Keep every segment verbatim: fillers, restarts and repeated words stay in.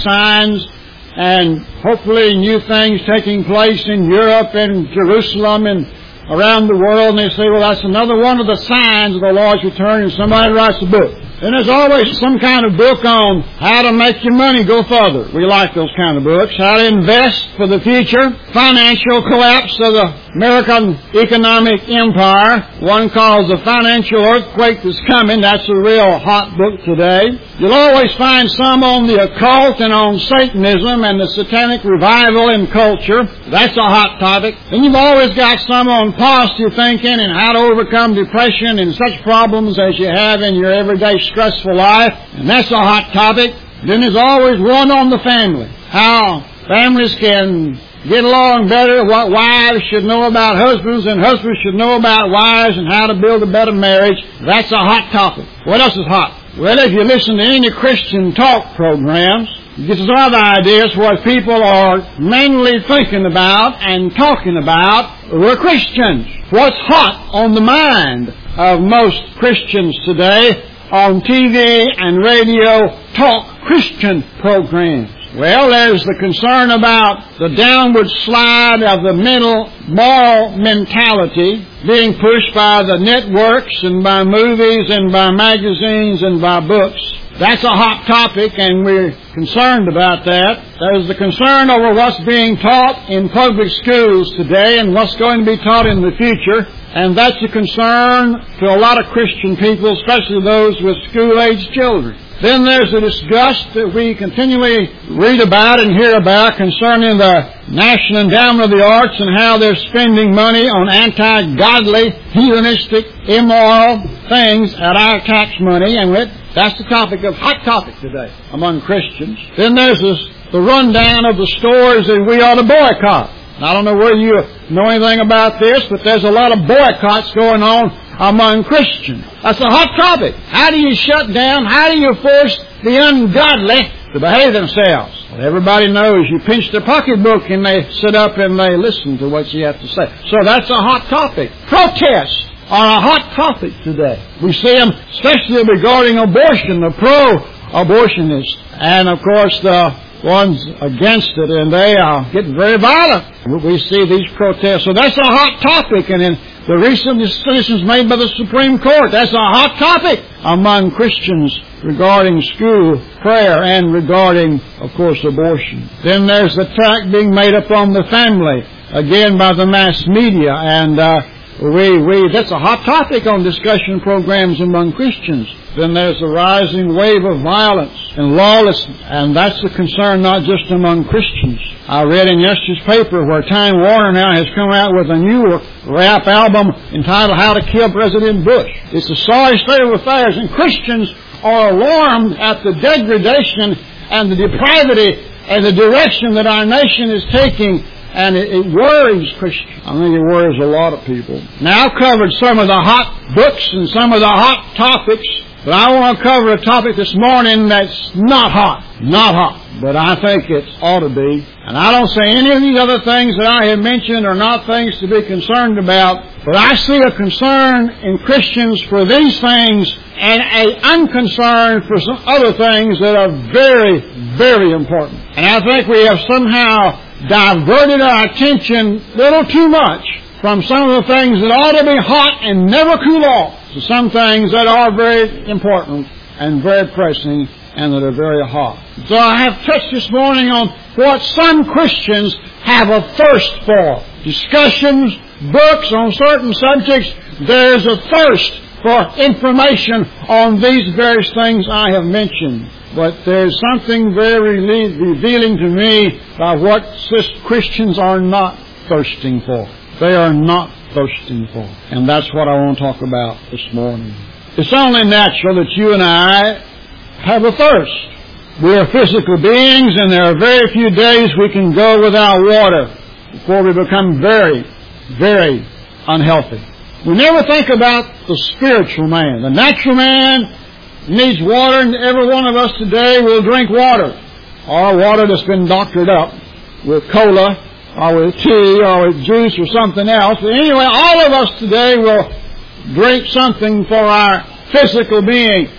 signs and hopefully new things taking place in Europe and Jerusalem and around the world, and they say, well, that's another one of the signs of the Lord's return, and somebody writes a book. And there's always some kind of book on how to make your money go further. We like those kind of books. How to invest for the future. Financial collapse of the American economic empire. One called The Financial Earthquake That's Coming. That's a real hot book today. You'll always find some on the occult and on Satanism and the satanic revival in culture. That's a hot topic. And you've always got some on positive thinking and how to overcome depression and such problems as you have in your everyday stressful life. And that's a hot topic. Then there's always one on the family. How families can get along better, what wives should know about husbands, and husbands should know about wives, and how to build a better marriage. That's a hot topic. What else is hot? Well, if you listen to any Christian talk programs, you get some other ideas what people are mainly thinking about and talking about. We're Christians. What's hot on the mind of most Christians today on T V and radio talk Christian programs? Well, there's the concern about the downward slide of the mental, moral mentality being pushed by the networks and by movies and by magazines and by books. That's a hot topic, and we're concerned about that. There's the concern over what's being taught in public schools today and what's going to be taught in the future. And that's a concern to a lot of Christian people, especially those with school-age children. Then there's the disgust that we continually read about and hear about concerning the National Endowment of the Arts and how they're spending money on anti-godly, heathenistic, immoral things at our tax money. And that's the topic of hot topic today among Christians. Then there's this, the rundown of the stores that we ought to boycott. I don't know whether you know anything about this, but there's a lot of boycotts going on among Christians. That's a hot topic. How do you shut down? How do you force the ungodly to behave themselves? Well, everybody knows you pinch their pocketbook and they sit up and they listen to what you have to say. So that's a hot topic. Protests are a hot topic today. We see them especially regarding abortion, the pro-abortionists, and of course the ones against it, and they are getting very violent. We see these protests. So that's a hot topic, and in the recent decisions made by the Supreme Court, that's a hot topic among Christians regarding school prayer and regarding, of course, abortion. Then there's the attack being made upon the family, again by the mass media, and uh, we, we, that's a hot topic on discussion programs among Christians. Then there's a rising wave of violence and lawlessness, and that's a concern not just among Christians. I read in yesterday's paper where Time Warner now has come out with a new rap album entitled How to Kill President Bush. It's a sorry state of affairs, and Christians are alarmed at the degradation and the depravity and the direction that our nation is taking. And it, it worries Christians. I think it worries a lot of people. Now, I've covered some of the hot books and some of the hot topics, but I want to cover a topic this morning that's not hot. Not hot. But I think it ought to be. And I don't say any of these other things that I have mentioned are not things to be concerned about, but I see a concern in Christians for these things and an unconcern for some other things that are very, very important. And I think we have somehow diverted our attention a little too much from some of the things that ought to be hot and never cool off to some things that are very important and very pressing and that are very hot. So I have touched this morning on what some Christians have a thirst for. Discussions, books on certain subjects, there's a thirst for information on these various things I have mentioned. But there's something very revealing to me about what Christians are not thirsting for. They are not thirsting for. And that's what I want to talk about this morning. It's only natural that you and I have a thirst. We are physical beings, and there are very few days we can go without water before we become very, very unhealthy. We never think about the spiritual man. The natural man needs water, and every one of us today will drink water, or water that's been doctored up with cola, or with tea, or with juice, or something else. But anyway, all of us today will drink something for our physical being.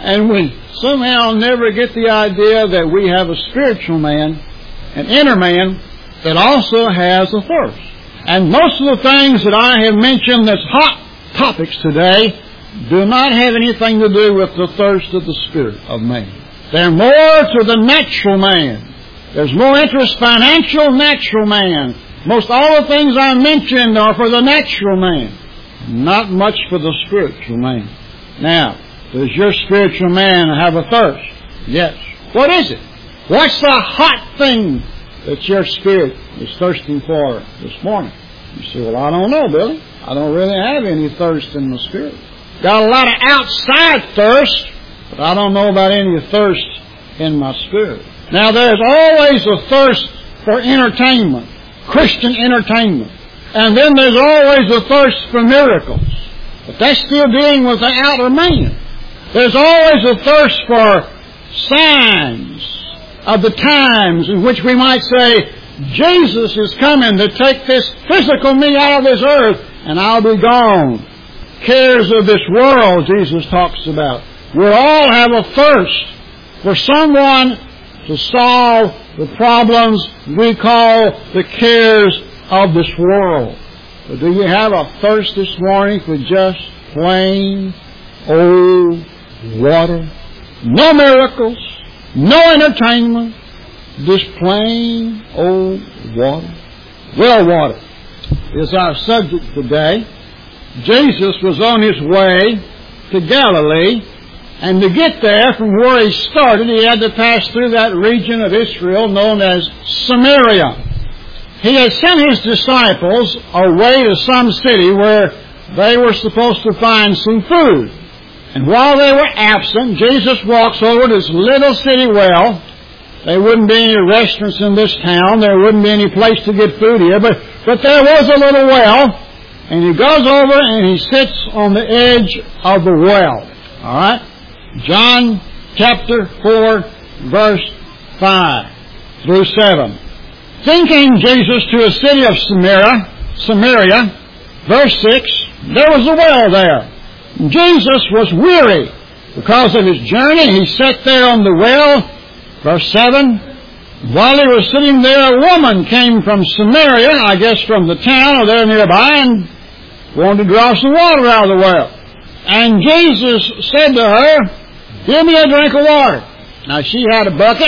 And we somehow never get the idea that we have a spiritual man, an inner man, that also has a thirst. And most of the things that I have mentioned that's hot topics today do not have anything to do with the thirst of the spirit of man. They're more to the natural man. There's more interest, financial natural man. Most all the things I mentioned are for the natural man, not much for the spiritual man. Now, does your spiritual man have a thirst? Yes. What is it? What's the hot thing that your spirit is thirsting for this morning? You say, well, I don't know, Billy. I don't really have any thirst in my spirit. Got a lot of outside thirst, but I don't know about any thirst in my spirit. Now, there's always a thirst for entertainment, Christian entertainment. And then there's always a thirst for miracles. But that's still dealing with the outer man. There's always a thirst for signs of the times in which we might say, Jesus is coming to take this physical me out of this earth, and I'll be gone. Cares of this world, Jesus talks about. We all have a thirst for someone to solve the problems we call the cares of this world. But do you have a thirst this morning for just plain old water? No miracles, no entertainment, just plain old water. Well water is our subject today. Jesus was on his way to Galilee, and to get there from where he started, he had to pass through that region of Israel known as Samaria. He had sent his disciples away to some city where they were supposed to find some food. And while they were absent, Jesus walks over to this little city well. There wouldn't be any restaurants in this town. There wouldn't be any place to get food here. But, but there was a little well. And he goes over and he sits on the edge of the well. All right? John chapter four, verse five through seven. Then came Jesus to a city of Samaria, Samaria, verse six, there was a well there. Jesus was weary because of his journey. He sat there on the well. Verse seven, while he was sitting there, a woman came from Samaria, I guess from the town or there nearby, and wanted to draw some water out of the well. And Jesus said to her, give me a drink of water. Now she had a bucket.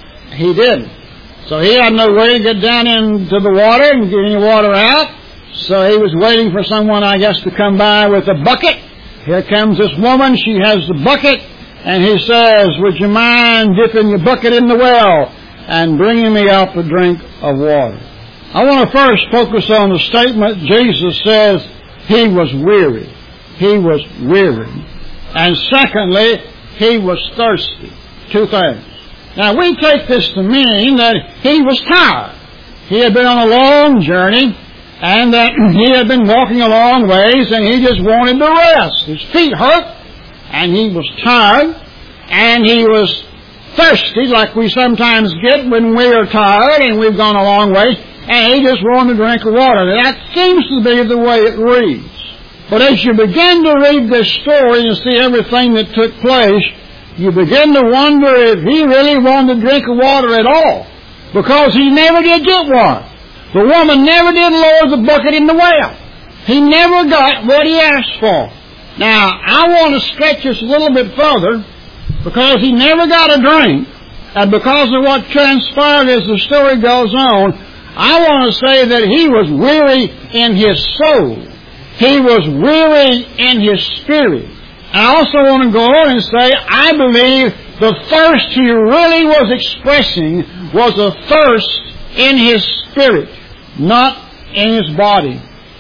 He didn't. So he had no way to get down into the water and get any water out. So he was waiting for someone, I guess, to come by with a bucket. Here comes this woman. She has the bucket. And he says, would you mind dipping your bucket in the well and bringing me up a drink of water? I want to first focus on the statement Jesus says he was weary. He was weary. And secondly, he was thirsty. Two things. Now, we take this to mean that he was tired. He had been on a long journey, and that he had been walking a long ways, and he just wanted to rest. His feet hurt, and he was tired, and he was thirsty, like we sometimes get when we are tired and we've gone a long way, and he just wanted a drink of water. That seems to be the way it reads. But as you begin to read this story and see everything that took place, you begin to wonder if he really wanted a drink of water at all, because he never did get one. The woman never did lower the bucket in the well. He never got what he asked for. Now, I want to stretch this a little bit further, because he never got a drink, and because of what transpired as the story goes on, I want to say that he was weary in his soul. He was weary in his spirit. I also want to go on and say, I believe the thirst he really was expressing was a thirst in his spirit, not in his body.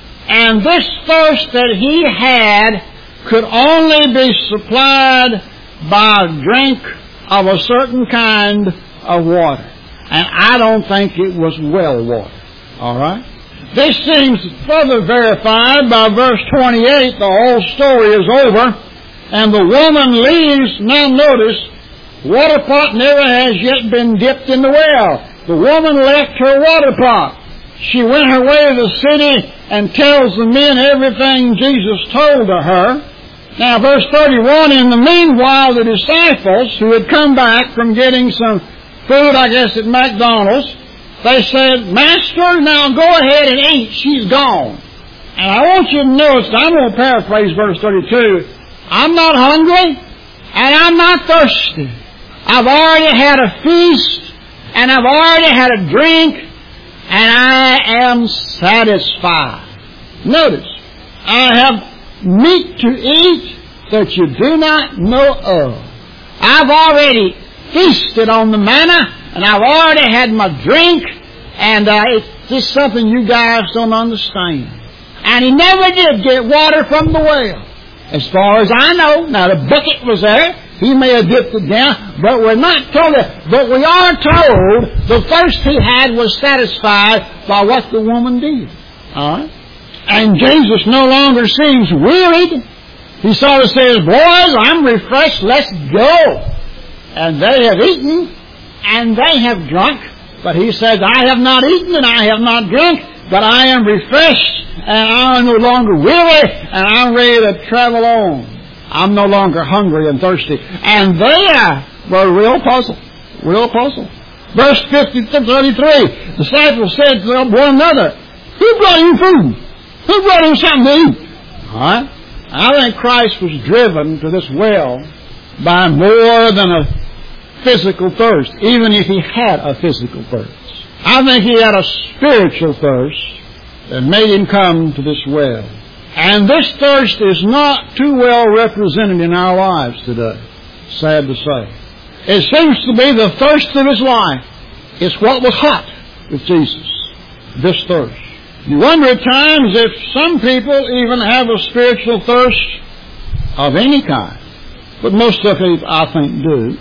And this thirst that he had could only be supplied by a drink of a certain kind of water. And I don't think it was well water. All right? This seems further verified by verse twenty-eight. The whole story is over. And the woman leaves. Now notice, water pot never has yet been dipped in the well. The woman left her water pot. She went her way to the city and tells the men everything Jesus told to her. Now, verse thirty-one, in the meanwhile, the disciples who had come back from getting some food, I guess, at McDonald's, they said, Master, now go ahead and eat. She's gone. And I want you to notice, I'm going to paraphrase verse thirty-two, I'm not hungry and I'm not thirsty. I've already had a feast and I've already had a drink and I am satisfied. Notice, I have meat to eat that you do not know of. I've already feasted on the manna and I've already had my drink, and uh, it's just something you guys don't understand. And he never did get water from the well, as far as I know. Now, the bucket was there. He may have dipped it down, but we're not told that. But we are told the thirst he had was satisfied by what the woman did. All right? And Jesus no longer seems wearied. He sort of says, boys, I'm refreshed. Let's go. And they have eaten and they have drunk. But he says, I have not eaten and I have not drunk, but I am refreshed and I am no longer weary and I'm ready to travel on. I'm no longer hungry and thirsty. And they uh, were real puzzled. Real puzzled. Verse fifty, thirty-three, the disciples said to one another, who brought him food? Who brought him something to eat? All right? I think Christ was driven to this well by more than a physical thirst, even if he had a physical thirst. I think he had a spiritual thirst that made him come to this well. And this thirst is not too well represented in our lives today, sad to say. It seems to be the thirst of his life. It's what was hot with Jesus, this thirst. You wonder at times if some people even have a spiritual thirst of any kind. But most of them, I think, do.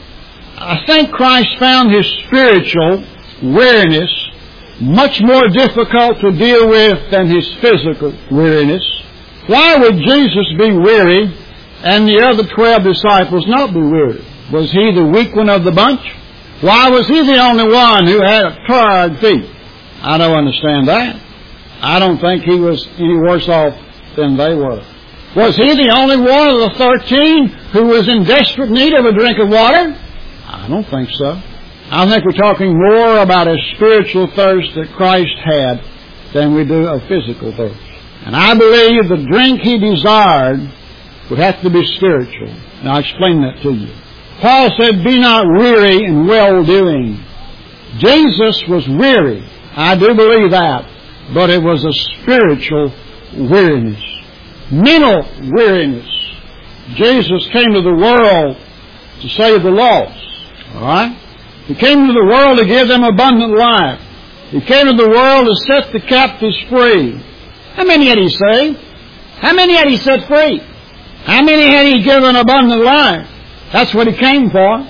I think Christ found his spiritual weariness much more difficult to deal with than his physical weariness. Why would Jesus be weary and the other twelve disciples not be weary? Was he the weak one of the bunch? Why was he the only one who had tired feet? I don't understand that. I don't think he was any worse off than they were. Was he the only one of the thirteen who was in desperate need of a drink of water? I don't think so. I think we're talking more about a spiritual thirst that Christ had than we do a physical thirst. And I believe the drink he desired would have to be spiritual. And I'll explain that to you. Paul said, be not weary in well-doing. Jesus was weary. I do believe that. But it was a spiritual weariness. Mental weariness. Jesus came to the world to save the lost. All right? He came to the world to give them abundant life. He came to the world to set the captives free. How many had he saved? How many had he set free? How many had he given abundant life? That's what he came for.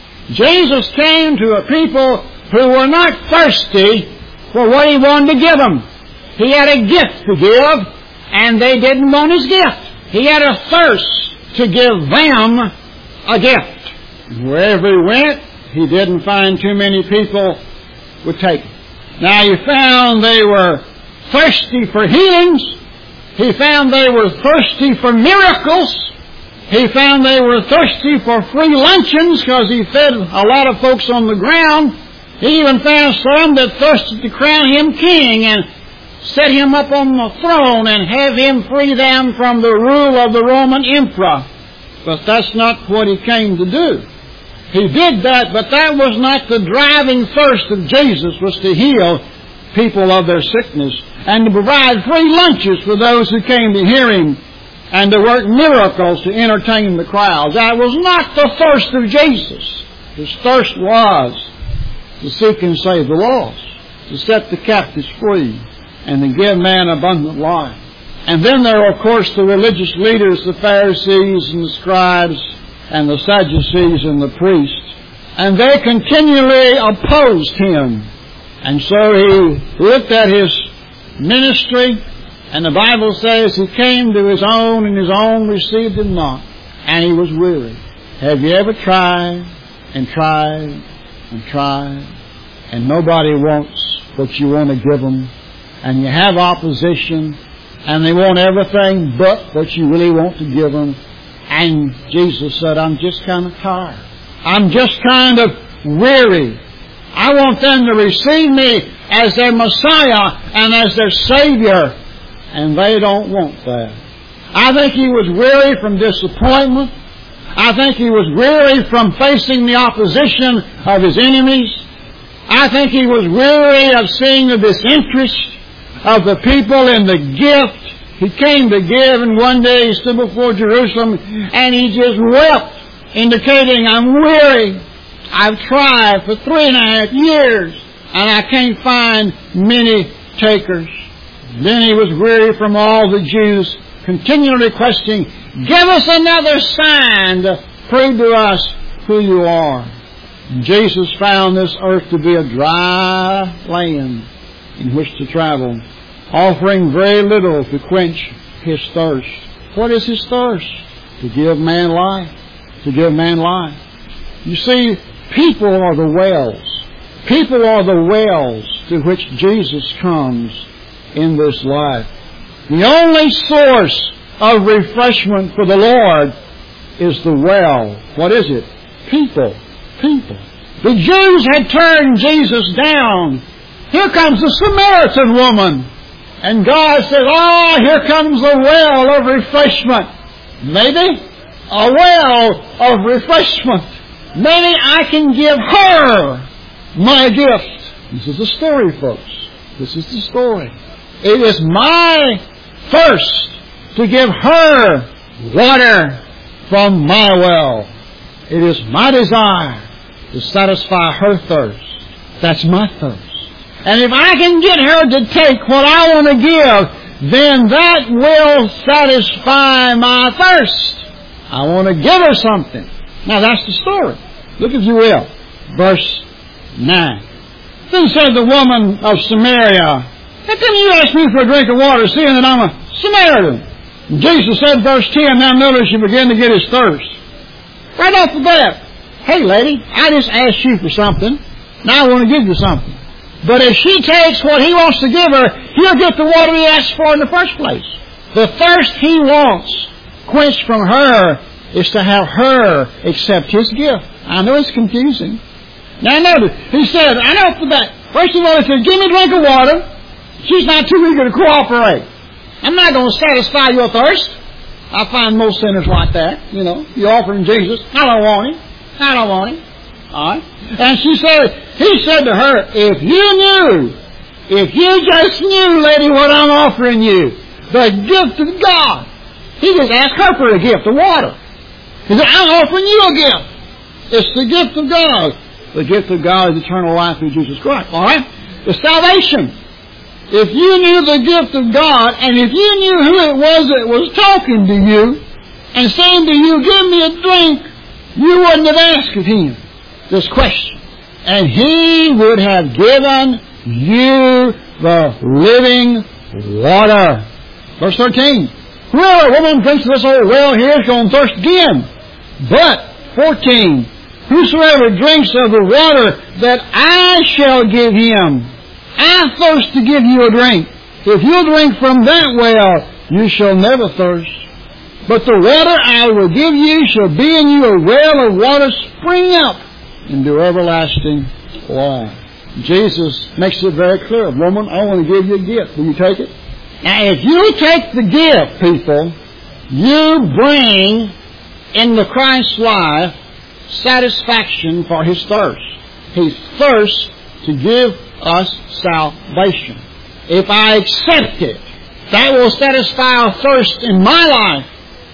Jesus came to a people who were not thirsty for what he wanted to give them. He had a gift to give, and they didn't want his gift. He had a thirst to give them a gift. Wherever he went, he didn't find too many people would take it. Now, he found they were thirsty for healings. He found they were thirsty for miracles. He found they were thirsty for free luncheons because he fed a lot of folks on the ground. He even found some that thirsted to crown him king and set him up on the throne and have him free them from the rule of the Roman emperor. But that's not what he came to do. He did that, but that was not the driving thirst of Jesus, was to heal people of their sickness and to provide free lunches for those who came to hear him and to work miracles to entertain the crowds. That was not the thirst of Jesus. His thirst was to seek and save the lost, to set the captives free, and to give man abundant life. And then there are, of course, the religious leaders, the Pharisees and the scribes and the Sadducees and the priests. And they continually opposed him. And so he looked at his ministry, and the Bible says he came to his own, and his own received him not. And he was weary. Have you ever tried and tried and tried, and nobody wants what you want to give them, and you have opposition, and they want everything but what you really want to give them, And Jesus said, I'm just kind of tired. I'm just kind of weary. I want them to receive me as their Messiah and as their Savior. And they don't want that. I think he was weary from disappointment. I think he was weary from facing the opposition of his enemies. I think he was weary of seeing the disinterest of the people in the gift he came to give. And one day he stood before Jerusalem and he just wept, indicating, I'm weary. I've tried for three and a half years and I can't find many takers. Then he was weary from all the Jews continually requesting, give us another sign to prove to us who you are. And Jesus found this earth to be a dry land in which to travel, offering very little to quench his thirst. What is his thirst? To give man life. To give man life. You see, people are the wells. People are the wells to which Jesus comes in this life. The only source of refreshment for the Lord is the well. What is it? People. People. The Jews had turned Jesus down. Here comes the Samaritan woman. And God says, oh, here comes a well of refreshment. Maybe a well of refreshment. Maybe I can give her my gift. This is the story, folks. This is the story. It is my thirst to give her water from my well. It is my desire to satisfy her thirst. That's my thirst. And if I can get her to take what I want to give, then that will satisfy my thirst. I want to give her something. Now that's the story. Look if you will. Verse nine. Then said the woman of Samaria, how come you ask me for a drink of water, seeing that I'm a Samaritan? And Jesus said, verse ten, now notice you begin to get his thirst. Right off the bat, hey lady, I just asked you for something. Now I want to give you something. But if she takes what he wants to give her, he'll get the water he asked for in the first place. The thirst he wants quenched from her is to have her accept his gift. I know it's confusing. Now notice, he said, I know off the bat, first of all, he said, give me a drink of water. She's not too eager to cooperate. I'm not going to satisfy your thirst. I find most sinners like that. You know, you're offering Jesus. I don't want him. I don't want him. All right. And she said, he said to her, if you knew, if you just knew, lady, what I'm offering you, the gift of God. He just asked her for a gift of water. He said, I'm offering you a gift. It's the gift of God. The gift of God is eternal life through Jesus Christ. All right? It's salvation. If you knew the gift of God, and if you knew who it was that was talking to you and saying to you, give me a drink, you wouldn't have asked of him this question. And he would have given you the living water. Verse thirteen. Whoever a woman drinks of this old well here is going to thirst again. But, fourteen, whosoever drinks of the water that I shall give him, I thirst to give you a drink. If you drink from that well, you shall never thirst. But the water I will give you shall be in you a well of water springing up into everlasting life. Jesus makes it very clear. Woman, I want to give you a gift. Will you take it? Now, if you take the gift, people, you bring in the Christ's life satisfaction for his thirst. He thirsts to give us salvation. If I accept it, that will satisfy a thirst in my life.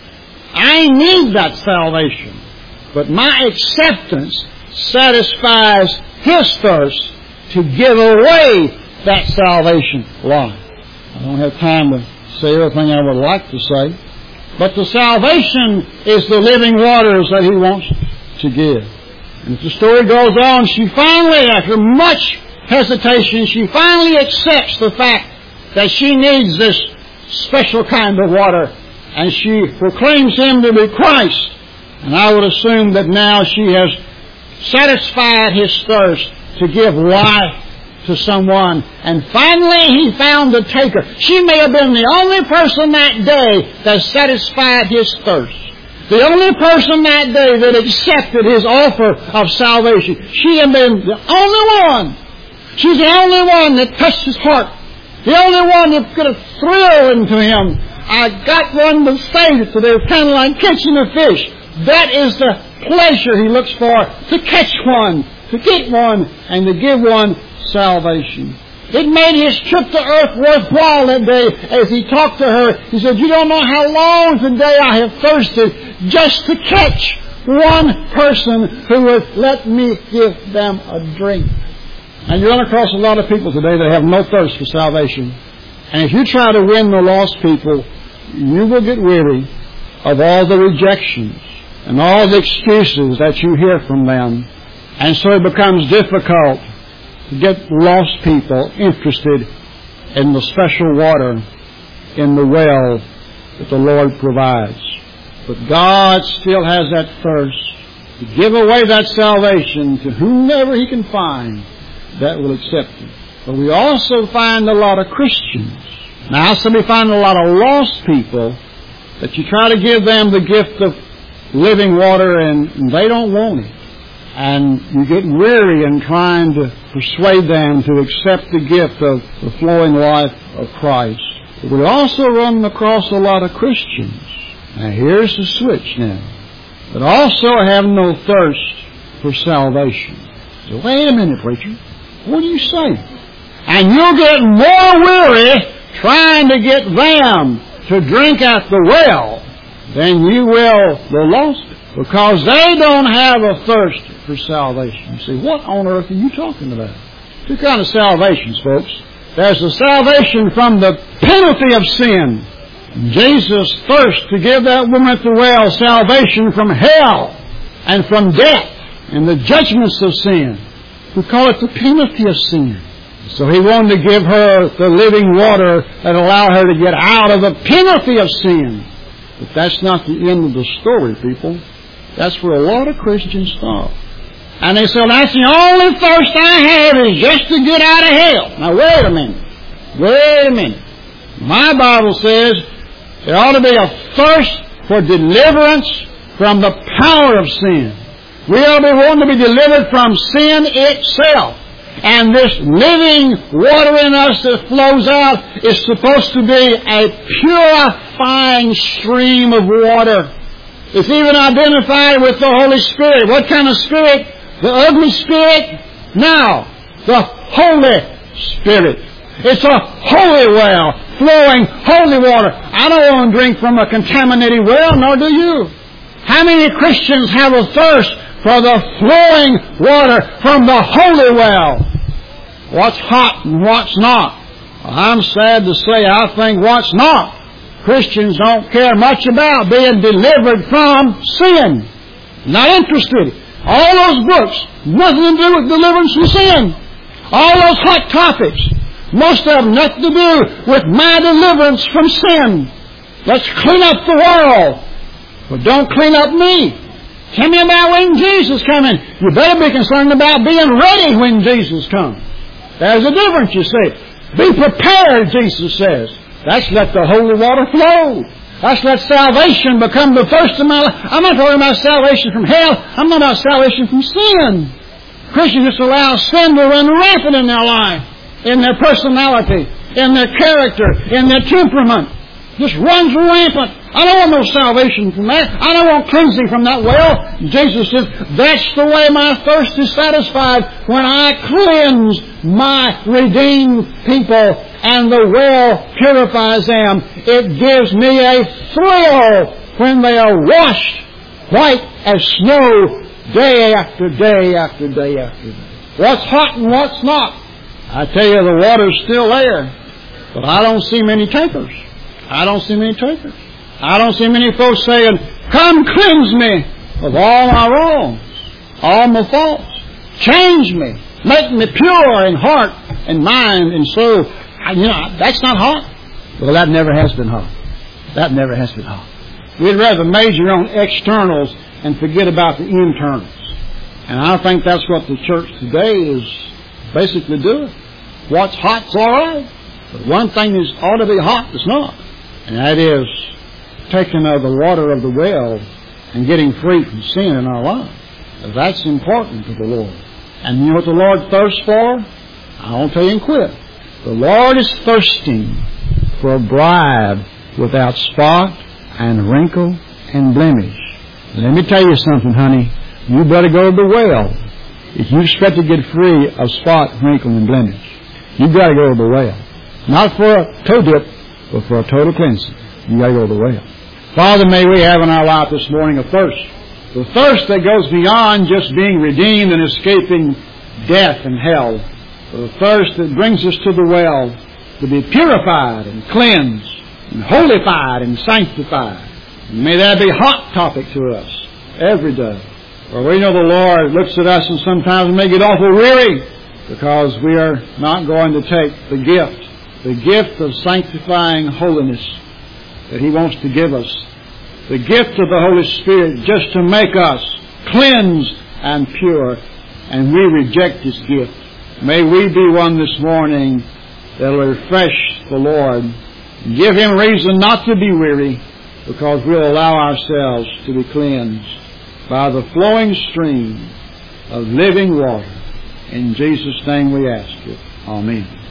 I need that salvation. But my acceptance satisfies his thirst to give away that salvation life. I don't have time to say everything I would like to say. But the salvation is the living waters that he wants to give. And as the story goes on, she finally, after much hesitation, she finally accepts the fact that she needs this special kind of water. And she proclaims him to be Christ. And I would assume that now she has satisfied his thirst to give life to someone. And finally he found the taker. She may have been the only person that day that satisfied his thirst. The only person that day that accepted his offer of salvation. She had been the only one. She's the only one that touched his heart. The only one that could have thrilled into him. I got one to say it today, kind of like catching a fish. That is the pleasure he looks for, to catch one, to get one, and to give one salvation. It made his trip to earth worthwhile that day as he talked to her. He said, you don't know how long today I have thirsted just to catch one person who would let me give them a drink. And you run across a lot of people today that have no thirst for salvation. And if you try to win the lost people, you will get weary of all the rejections and all the excuses that you hear from them. And so it becomes difficult to get lost people interested in the special water in the well that the Lord provides. But God still has that thirst to give away that salvation to whomever He can find that will accept it. But we also find a lot of Christians. Now, so we find a lot of lost people that you try to give them the gift of living water and they don't want it. And you get weary in trying to persuade them to accept the gift of the flowing life of Christ. But we also run across a lot of Christians. Now here's the switch now. That also have no thirst for salvation. So wait a minute, preacher. What are you saying? And you'll get more weary trying to get them to drink at the well than you will the lost, because they don't have a thirst for salvation. You say, what on earth are you talking about? Two kinds of salvations, folks. There's the salvation from the penalty of sin. Jesus thirst to give that woman at the well salvation from hell and from death and the judgments of sin. We call it the penalty of sin. So He wanted to give her the living water that allowed her to get out of the penalty of sin. But that's not the end of the story, people. That's where a lot of Christians stop. And they say, well, that's the only thirst I have is just to get out of hell. Now, wait a minute. Wait a minute. My Bible says there ought to be a thirst for deliverance from the power of sin. We ought to be wanting to be delivered from sin itself. And this living water in us that flows out is supposed to be a purifying stream of water. It's even identified with the Holy Spirit. What kind of spirit? The ugly spirit? No, the Holy Spirit. It's a holy well, flowing holy water. I don't want to drink from a contaminated well, nor do you. How many Christians have a thirst for the flowing water from the holy well? What's hot and what's not? Well, I'm sad to say I think what's not. Christians don't care much about being delivered from sin. Not interested. All those books, nothing to do with deliverance from sin. All those hot topics, most of them nothing to do with my deliverance from sin. Let's clean up the world. But don't clean up me. Tell me about when Jesus comes in. You better be concerned about being ready when Jesus comes. There's a difference, you see. Be prepared, Jesus says. That's let the holy water flow. That's let salvation become the first of my life. I'm not talking about salvation from hell. I'm talking about salvation from sin. Christians just allow sin to run rampant in their life, in their personality, in their character, in their temperament. Just runs rampant. I don't want no salvation from that. I don't want cleansing from that well. Jesus says, that's the way my thirst is satisfied, when I cleanse my redeemed people and the well purifies them. It gives me a thrill when they are washed white as snow day after day after day after day. What's hot and what's not? I tell you, the water's still there, but I don't see many takers. I don't see many takers. I don't see many folks saying, come cleanse me of all my wrongs, all my faults. Change me. Make me pure in heart and mind and soul. You know, that's not hot. Well, that never has been hot. That never has been hot. We'd rather major on externals and forget about the internals. And I think that's what the church today is basically doing. What's hot's all right. But one thing is ought to be hot that's not. And that is taking of the water of the well and getting free from sin in our lives. That's important to the Lord. And you know what the Lord thirsts for? I won't tell you and quit. The Lord is thirsting for a bride without spot and wrinkle and blemish. Let me tell you something, honey. You better go to the well. If you expect to get free of spot, wrinkle, and blemish, you've got to go to the well. Not for a toe dip, but for a total cleansing. You've got to go to the well. Father, may we have in our life this morning a thirst. The thirst that goes beyond just being redeemed and escaping death and hell. The thirst that brings us to the well to be purified and cleansed and holified and sanctified. And may that be a hot topic to us every day. For we know the Lord looks at us and sometimes we may get awful weary because we are not going to take the gift, the gift of sanctifying holiness that He wants to give us. The gift of the Holy Spirit just to make us cleansed and pure, and we reject His gift. May we be one this morning that will refresh the Lord, and give Him reason not to be weary, because we'll allow ourselves to be cleansed by the flowing stream of living water. In Jesus' name we ask it. Amen.